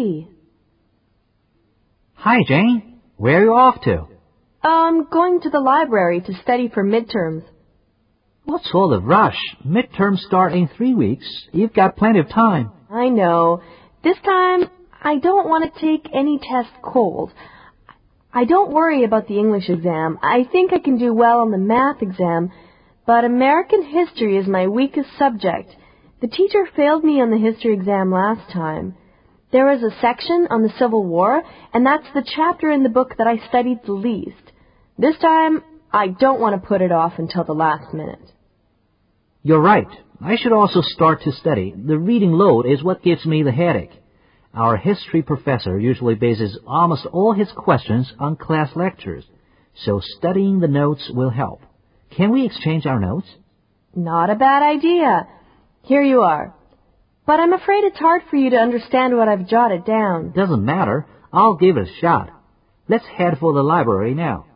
Daddy. Hi, Jane. Where are you off to? I'm going to the library to study for midterms. What's all the rush? Midterms start in 3 weeks. You've got plenty of time. I know. This time, I don't want to take any test cold. I don't worry about the English exam. I think I can do well on the math exam, but American history is my weakest subject. The teacher failed me on the history exam last time. There was a section on the Civil War, and that's the chapter in the book that I studied the least. This time, I don't want to put it off until the last minute. You're right. I should also start to study. The reading load is what gives me the headache. Our history professor usually bases almost all his questions on class lectures, so studying the notes will help. Can we exchange our notes? Not a bad idea. Here you are. But I'm afraid it's hard for you to understand what I've jotted down. Doesn't matter. I'll give it a shot. Let's head for the library now.